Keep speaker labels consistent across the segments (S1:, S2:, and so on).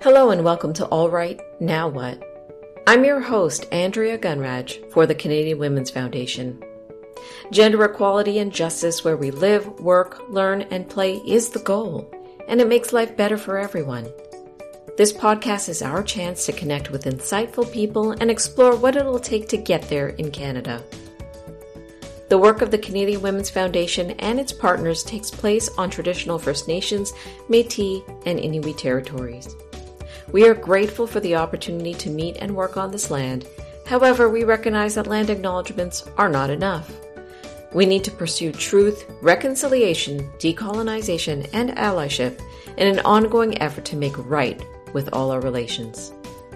S1: Hello and welcome to All Right, Now What? I'm your host, Andrea Gunraj, for the Canadian Women's Foundation. Gender equality and justice where we live, work, learn, and play is the goal, and it makes life better for everyone. This podcast is our chance to connect with insightful people and explore what it'll take to get there in Canada. The work of the Canadian Women's Foundation and its partners takes place on traditional First Nations, Métis, and Inuit territories. We are grateful for the opportunity to meet and work on this land. However, we recognize that land acknowledgements are not enough. We need to pursue truth, reconciliation, decolonization, and allyship in an ongoing effort to make right with all our relations.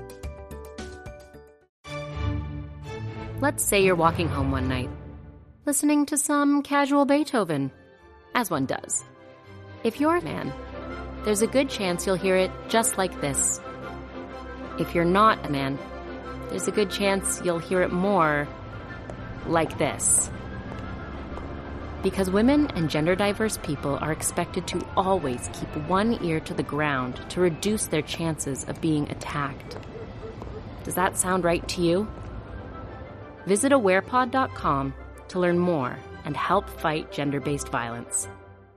S2: Let's say you're walking home one night, listening to some casual Beethoven, as one does. If you're a man, there's a good chance you'll hear it just like this. If you're not a man, there's a good chance you'll hear it more like this. Because women and gender-diverse people are expected to always keep one ear to the ground to reduce their chances of being attacked. Does that sound right to you? Visit awarepod.com to learn more and help fight gender-based violence.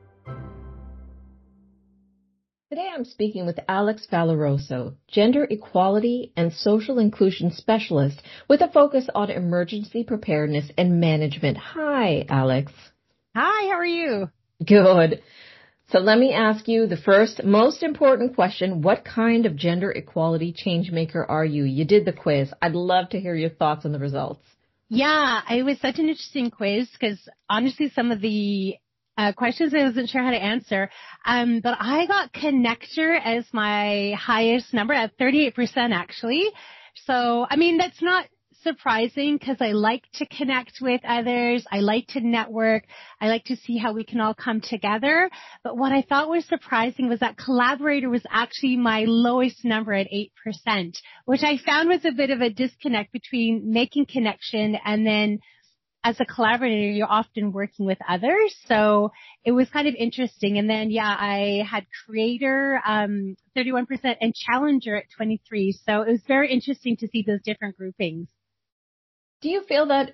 S1: Today I'm speaking with Alex Valoroso, Gender Equality and Social Inclusion Specialist with a focus on emergency preparedness and management. Hi, Alex.
S3: Hi, how are you?
S1: Good. So let me ask you the first most important question. What kind of gender equality changemaker are you? You did the quiz. I'd love to hear your thoughts on the results.
S3: Yeah, it was such an interesting quiz because honestly some of the questions I wasn't sure how to answer. But I got connector as my highest number at 38% actually. So, I mean, that's not surprising because I like to connect with others. I like to network. I like to see how we can all come together. But what I thought was surprising was that collaborator was actually my lowest number at 8%, which I found was a bit of a disconnect between making connection and then as a collaborator, you're often working with others. So it was kind of interesting. And then, yeah, I had creator, 31% and challenger at 23%. So it was very interesting to see those different groupings.
S1: Do you feel that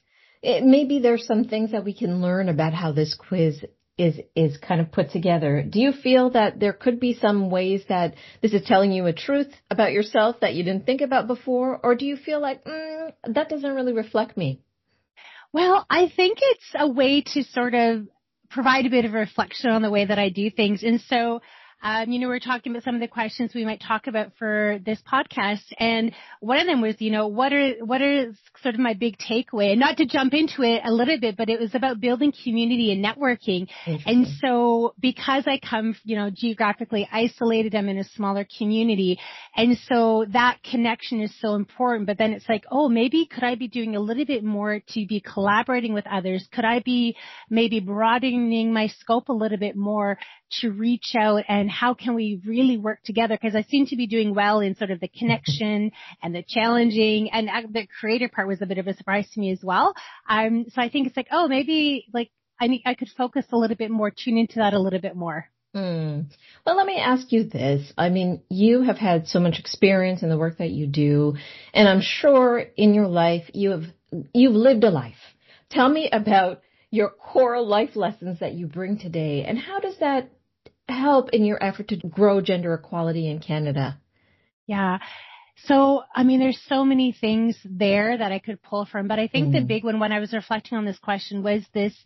S1: maybe there's some things that we can learn about how this quiz is kind of put together? Do you feel that there could be some ways that this is telling you a truth about yourself that you didn't think about before? Or do you feel like, that doesn't really reflect me?
S3: Well, I think it's a way to sort of provide a bit of a reflection on the way that I do things. And so, we're talking about some of the questions we might talk about for this podcast. And one of them was, what are sort of my big takeaway? And not to jump into it a little bit, but it was about building community and networking. And so because I come, geographically isolated, I'm in a smaller community. And so that connection is so important. But then it's like, maybe could I be doing a little bit more to be collaborating with others? Could I be maybe broadening my scope a little bit more to reach out, and how can we really work together? Because I seem to be doing well in sort of the connection and the challenging, and the creator part was a bit of a surprise to me as well. So I think it's like, maybe like I could focus a little bit more, tune into that a little bit more.
S1: Well, let me ask you this. I mean, you have had so much experience in the work that you do, and I'm sure in your life you've lived a life. Tell me about your core life lessons that you bring today, and how does that help in your effort to grow gender equality in Canada?
S3: Yeah. So, I mean, there's so many things there that I could pull from, but I think the big one when I was reflecting on this question was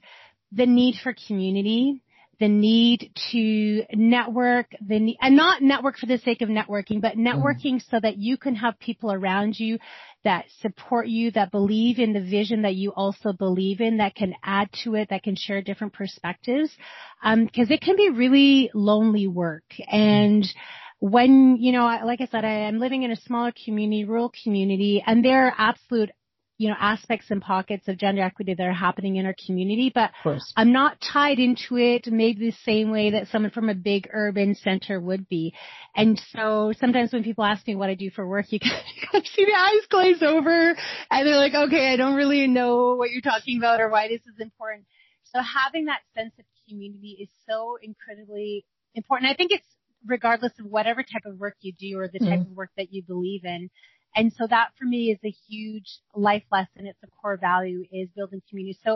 S3: the need for community, the need to network, and not network for the sake of networking, but networking so that you can have people around you that support you, that believe in the vision that you also believe in, that can add to it, that can share different perspectives. Because it can be really lonely work. And when, like I said, I'm living in a smaller community, rural community, and there are absolute aspects and pockets of gender equity that are happening in our community, but I'm not tied into it maybe the same way that someone from a big urban center would be. And so sometimes when people ask me what I do for work, you kind of see the eyes glaze over and they're like, okay, I don't really know what you're talking about or why this is important. So having that sense of community is so incredibly important. I think it's regardless of whatever type of work you do or the type of work that you believe in. And so that for me is a huge life lesson. It's a core value, is building community. So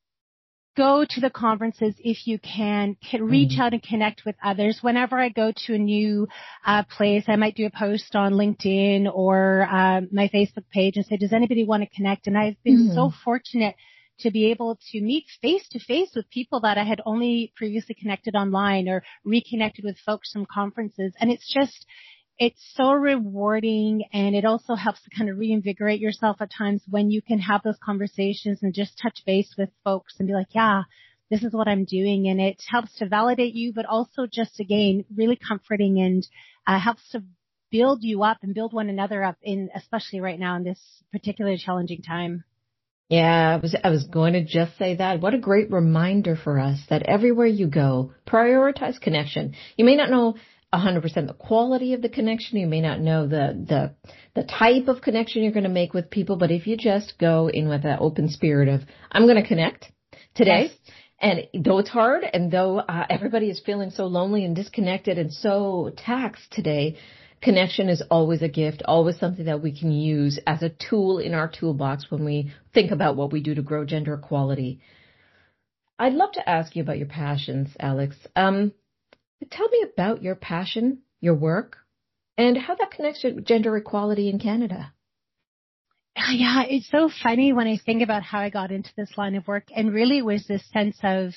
S3: go to the conferences if you can reach out and connect with others. Whenever I go to a new place, I might do a post on LinkedIn or my Facebook page and say, does anybody want to connect? And I've been so fortunate to be able to meet face to face with people that I had only previously connected online or reconnected with folks from conferences. And it's so rewarding, and it also helps to kind of reinvigorate yourself at times when you can have those conversations and just touch base with folks and be like, yeah, this is what I'm doing. And it helps to validate you, but also just, again, really comforting and helps to build you up and build one another up, especially right now in this particularly challenging time.
S1: Yeah, I was going to just say that. What a great reminder for us that everywhere you go, prioritize connection. You may not know 100% the quality of the connection. You may not know the type of connection you're going to make with people, but if you just go in with that open spirit of, I'm going to connect today. Yes. And though it's hard and though everybody is feeling so lonely and disconnected and so taxed today, connection is always a gift, always something that we can use as a tool in our toolbox when we think about what we do to grow gender equality. I'd love to ask you about your passions, Alex. Tell me about your passion, your work, and how that connects to gender equality in Canada.
S3: Yeah, it's so funny when I think about how I got into this line of work, and really was this sense of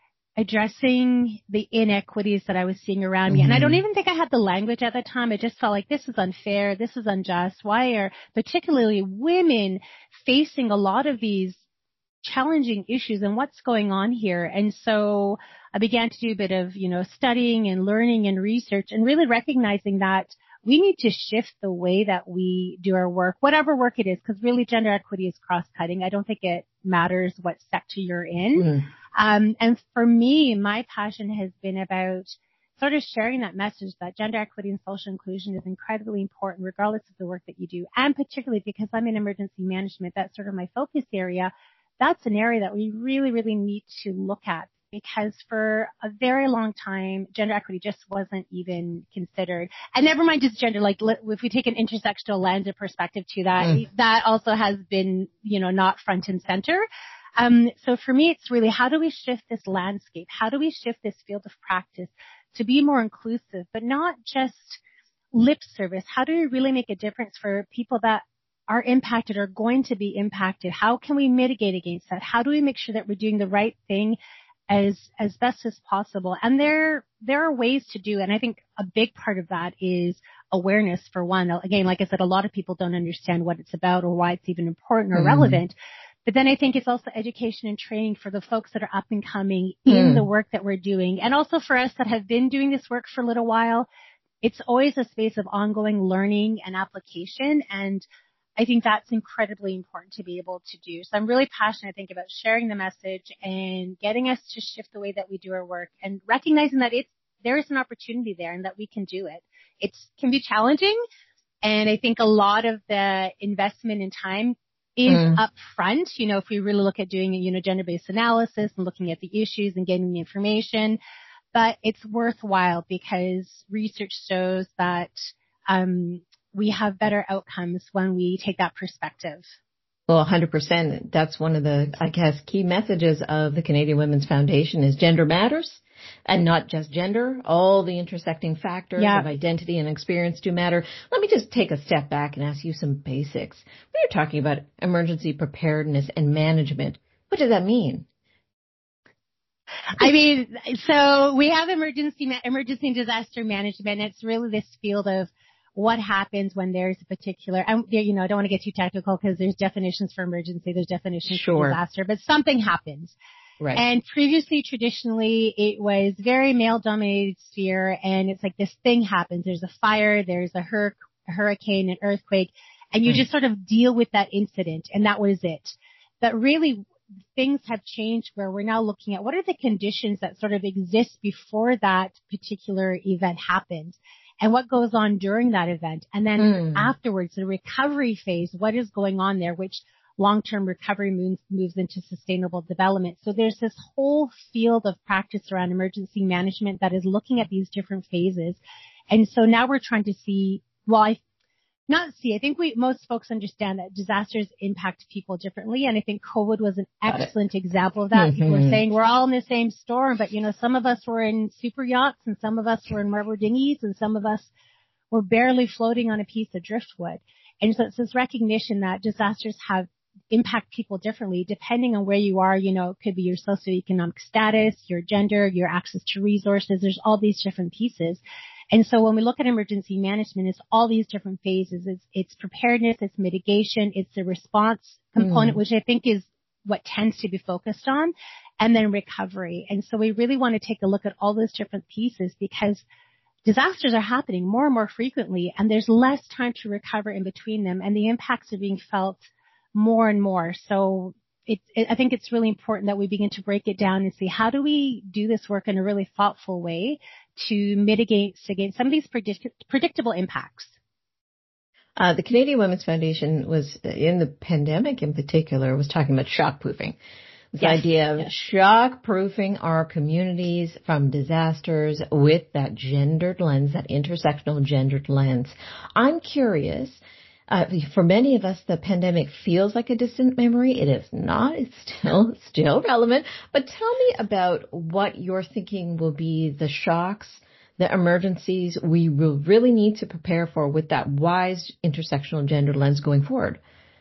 S3: addressing the inequities that I was seeing around me. And I don't even think I had the language at the time. I just felt like this is unfair. This is unjust. Why are particularly women facing a lot of these challenging issues, and what's going on here? And so I began to do a bit of, studying and learning and research, and really recognizing that we need to shift the way that we do our work, whatever work it is, because really gender equity is cross-cutting. I don't think it matters what sector you're in. And for me, my passion has been about sort of sharing that message that gender equity and social inclusion is incredibly important regardless of the work that you do. And particularly because I'm in emergency management, that's sort of my focus area. That's an area that we really, really need to look at, because for a very long time, gender equity just wasn't even considered. And never mind just gender, like if we take an intersectional lens or perspective to that, that also has been, not front and center. So for me, it's really, how do we shift this landscape? How do we shift this field of practice to be more inclusive, but not just lip service? How do we really make a difference for people that are impacted or going to be impacted? How can we mitigate against that? How do we make sure that we're doing the right thing as best as possible? And there are ways to do it. And I think a big part of that is awareness, for one. Again, like I said, a lot of people don't understand what it's about or why it's even important or relevant. But then I think it's also education and training for the folks that are up and coming in the work that we're doing. And also for us that have been doing this work for a little while, it's always a space of ongoing learning and application. And I think that's incredibly important to be able to do. So I'm really passionate, I think, about sharing the message and getting us to shift the way that we do our work, and recognizing that there is an opportunity there and that we can do it. It can be challenging, and I think a lot of the investment in time is up front. If we really look at doing gender-based analysis and looking at the issues and getting the information, but it's worthwhile because research shows that we have better outcomes when we take that perspective.
S1: Well, 100%. That's one of the, key messages of the Canadian Women's Foundation is gender matters, and not just gender. All the intersecting factors of identity and experience do matter. Let me just take a step back and ask you some basics. When you're talking about emergency preparedness and management, what does that mean?
S3: I mean, so we have emergency and disaster management. It's really this field of what happens when there's a particular, I don't want to get too technical because there's definitions for emergency, there's definitions for disaster, but something happens. Right. And previously, traditionally, it was very male-dominated sphere, and it's like this thing happens. There's a fire, there's a hurricane, an earthquake, and you just sort of deal with that incident, and that was it. But really, things have changed where we're now looking at what are the conditions that sort of exist before that particular event happens, and what goes on during that event. And then afterwards, the recovery phase, what is going on there, which long-term recovery moves into sustainable development. So there's this whole field of practice around emergency management that is looking at these different phases. And so now we're trying to see, I think most folks understand that disasters impact people differently. And I think COVID was an excellent example of that. Mm-hmm. People are saying we're all in the same storm, but some of us were in super yachts and some of us were in rubber dinghies and some of us were barely floating on a piece of driftwood. And so it's this recognition that disasters impact people differently depending on where you are. It could be your socioeconomic status, your gender, your access to resources. There's all these different pieces. And so when we look at emergency management, it's all these different phases. It's preparedness, it's mitigation, it's the response component, which I think is what tends to be focused on, and then recovery. And so we really want to take a look at all those different pieces because disasters are happening more and more frequently, and there's less time to recover in between them, and the impacts are being felt more and more. So I think it's really important that we begin to break it down and see how do we do this work in a really thoughtful way to mitigate against some of these predictable impacts.
S1: The Canadian Women's Foundation was, in the pandemic in particular, was talking about shock-proofing. This idea of shock-proofing our communities from disasters with that gendered lens, that intersectional gendered lens. I'm curious, for many of us, the pandemic feels like a distant memory. It is not. It's still relevant. But tell me about what you're thinking will be the shocks, the emergencies we will really need to prepare for with that wise intersectional gender lens going forward.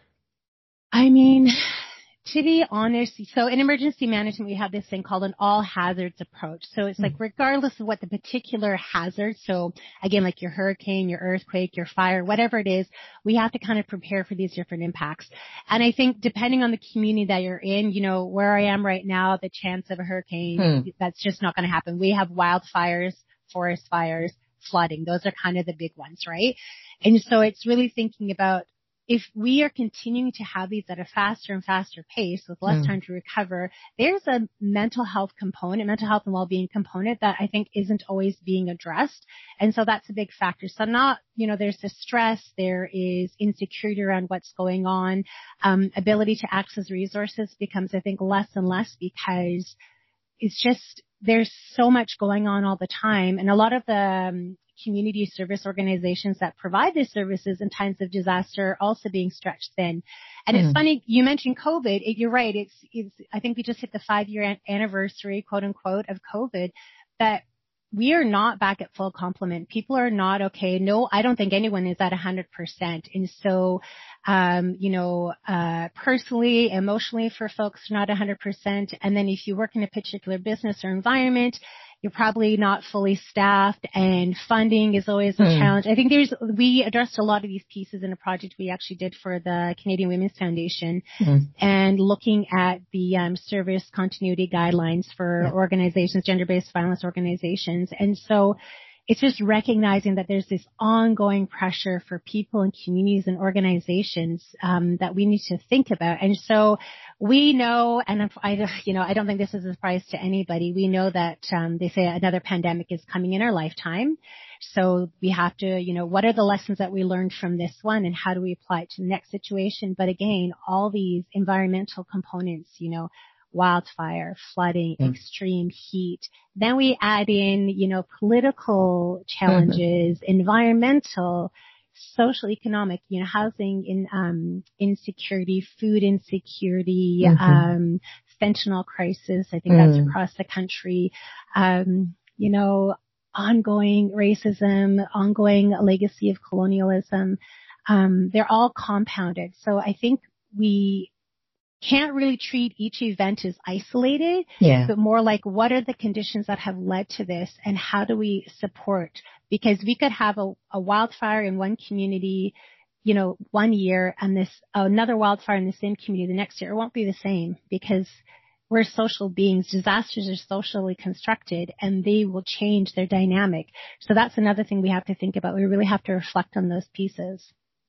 S3: I mean, to be honest, so in emergency management, we have this thing called an all hazards approach. So it's like regardless of what the particular hazard, so again, like your hurricane, your earthquake, your fire, whatever it is, we have to kind of prepare for these different impacts. And I think depending on the community that you're in, where I am right now, the chance of a hurricane, that's just not going to happen. We have wildfires, forest fires, flooding. Those are kind of the big ones, right? And so it's really thinking about if we are continuing to have these at a faster and faster pace with less time to recover, there's a mental health and well-being component that I think isn't always being addressed. And so that's a big factor. So there's the stress, there is insecurity around what's going on. Ability to access resources becomes, I think, less and less because it's just, there's so much going on all the time. And a lot of the community service organizations that provide these services in times of disaster are also being stretched thin. And it's funny, you mentioned COVID. You're right. I think we just hit the 5-year anniversary, quote unquote, of COVID, that we are not back at full complement. People are not okay. No, I don't think anyone is at 100%. And so, personally, emotionally for folks, not 100%. And then if you work in a particular business or environment, you're probably not fully staffed, and funding is always a challenge. I think we addressed a lot of these pieces in a project we actually did for the Canadian Women's Foundation, and looking at the service continuity guidelines for organizations, gender-based violence organizations. And so it's just recognizing that there's this ongoing pressure for people and communities and organizations that we need to think about. And so we know, and I don't think this is a surprise to anybody. We know that they say another pandemic is coming in our lifetime. So we have to, what are the lessons that we learned from this one, and how do we apply it to the next situation? But again, all these environmental components, wildfire, flooding, extreme heat. Then we add in, political challenges, environmental, social, economic, housing insecurity, food insecurity, fentanyl crisis. I think that's across the country. Ongoing racism, ongoing legacy of colonialism. They're all compounded. So I think we can't really treat each event as isolated, but more like what are the conditions that have led to this, and how do we support? Because we could have a wildfire in one community, 1 year, and another wildfire in the same community the next year. It won't be the same because we're social beings. Disasters are socially constructed, and they will change their dynamic. So that's another thing we have to think about. We really have to reflect on those pieces.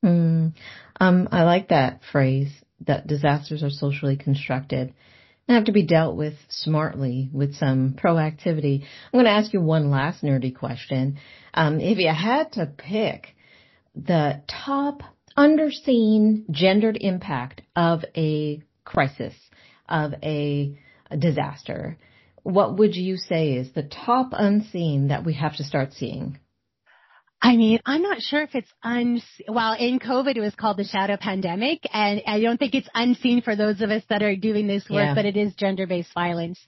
S1: I like that phrase, that disasters are socially constructed and have to be dealt with smartly with some proactivity. I'm going to ask you one last nerdy question. If you had to pick the top underseen gendered impact of a crisis, of a disaster, what would you say is the top unseen that we have to start seeing?
S3: I mean, I'm not sure if it's well, in COVID, it was called the shadow pandemic, and I don't think it's unseen for those of us that are doing this work, but it is gender-based violence.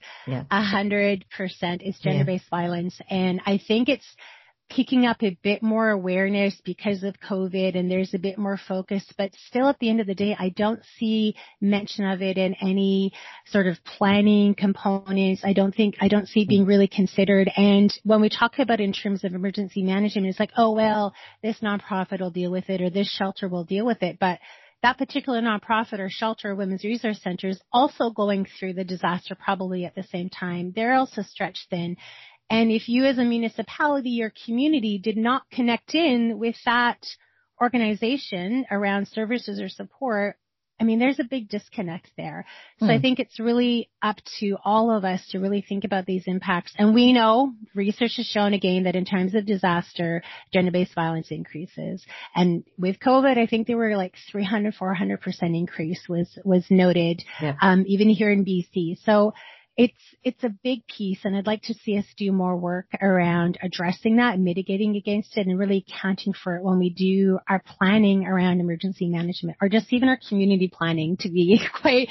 S3: 100% is gender-based violence. And I think it's picking up a bit more awareness because of COVID, and there's a bit more focus, but still at the end of the day, I don't see mention of it in any sort of planning components. I don't see it being really considered. And when we talk about it in terms of emergency management, it's like, oh, well, this nonprofit will deal with it or this shelter will deal with it. But that particular nonprofit or shelter or women's resource center is also going through the disaster probably at the same time. They're also stretched thin. And if you as a municipality or community did not connect in with that organization around services or support, I mean, there's a big disconnect there. So I think it's really up to all of us to really think about these impacts. And we know research has shown again that in times of disaster, gender-based violence increases. And with COVID, I think there were like 300-400% increase was noted, even here in BC. So it's a big piece, and I'd like to see us do more work around addressing that and mitigating against it and really accounting for it when we do our planning around emergency management or just even our community planning, to be quite,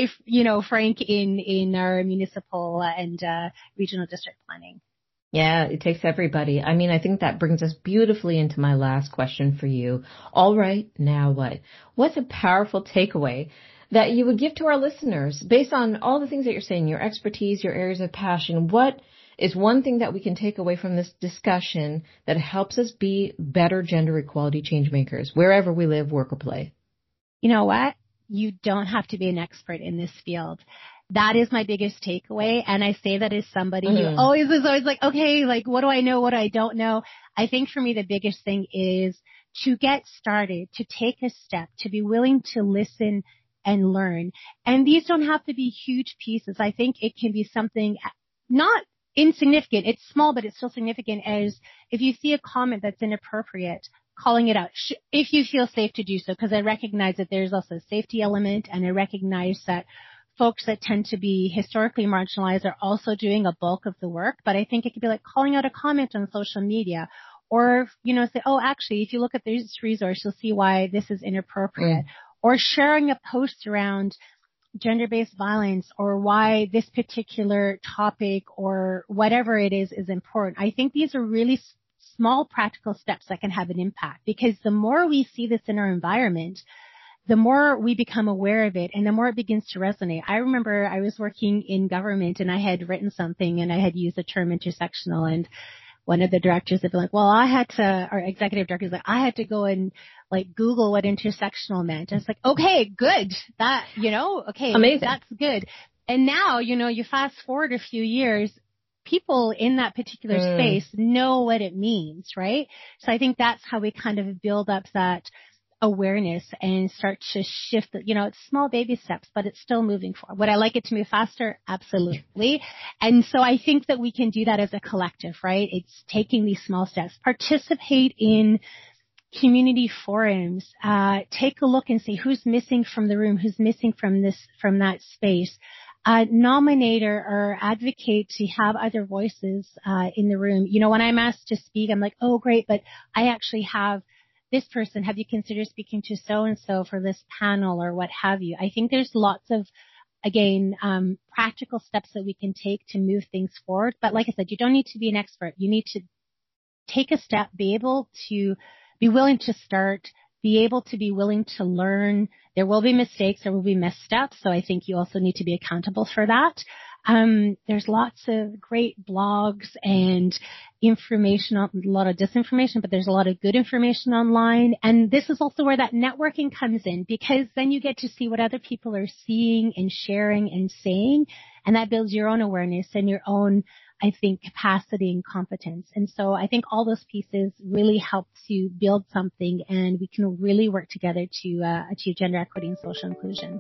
S3: frank in our municipal and regional district planning.
S1: Yeah, it takes everybody. I mean, I think that brings us beautifully into my last question for you. All right, now what? What's a powerful takeaway that you would give to our listeners based on all the things that you're saying, your expertise, your areas of passion? What is one thing that we can take away from this discussion that helps us be better gender equality change makers wherever we live, work, or play?
S3: You know what? You don't have to be an expert in this field. That is my biggest takeaway. And I say that as somebody who is always like, okay, like, what do I know? What do I don't know? I think for me, the biggest thing is to get started, to take a step, to be willing to listen and learn. And these don't have to be huge pieces. I think it can be something not insignificant. It's small, but it's still significant, as if you see a comment that's inappropriate, calling it out if you feel safe to do so, because I recognize that there's also a safety element, and I recognize that folks that tend to be historically marginalized are also doing a bulk of the work. But I think it could be like calling out a comment on social media, or, say, oh, actually, if you look at this resource, you'll see why this is inappropriate. Or sharing a post around gender-based violence or why this particular topic or whatever it is important. I think these are really small practical steps that can have an impact, because the more we see this in our environment, the more we become aware of it and the more it begins to resonate. I remember I was working in government and I had written something and I had used the term intersectional, and one of the directors had been like, well, our executive director was like, I had to go and like Google what intersectional meant. I was like, okay, good. That, okay.
S1: Amazing.
S3: That's good. And now, you fast forward a few years, people in that particular space know what it means, right? So I think that's how we kind of build up that awareness and start to shift, it's small baby steps, but it's still moving forward. Would I like it to move faster? Absolutely. And so I think that we can do that as a collective, right? It's taking these small steps, participate in community forums, take a look and see who's missing from the room, who's missing from that space. Nominate or advocate to have other voices, in the room. When I'm asked to speak, I'm like, oh, great, but I actually have this person. Have you considered speaking to so-and-so for this panel or what have you? I think there's lots of, again, practical steps that we can take to move things forward. But like I said, you don't need to be an expert. You need to take a step, be able to be willing to start, be able to be willing to learn. There will be mistakes, there will be missteps. So I think you also need to be accountable for that. There's lots of great blogs and information, a lot of disinformation, but there's a lot of good information online. And this is also where that networking comes in, because then you get to see what other people are seeing and sharing and saying. And that builds your own awareness and your own, I think, capacity and competence. And so I think all those pieces really help to build something, and we can really work together to achieve gender equity and social inclusion.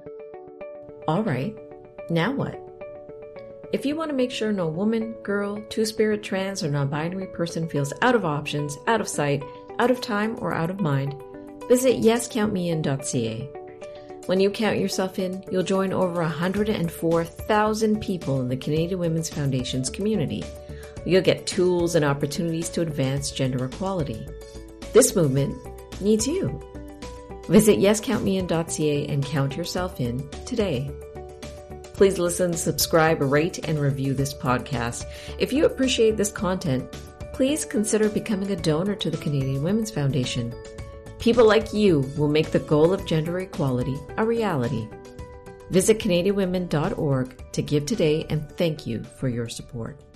S1: All right. Now what? If you want to make sure no woman, girl, two-spirit, trans, or non-binary person feels out of options, out of sight, out of time, or out of mind, visit yescountmein.ca. When you count yourself in, you'll join over 104,000 people in the Canadian Women's Foundation's community. You'll get tools and opportunities to advance gender equality. This movement needs you. Visit yescountmein.ca and count yourself in today. Please listen, subscribe, rate, and review this podcast. If you appreciate this content, please consider becoming a donor to the Canadian Women's Foundation. People like you will make the goal of gender equality a reality. Visit CanadianWomen.org to give today, and thank you for your support.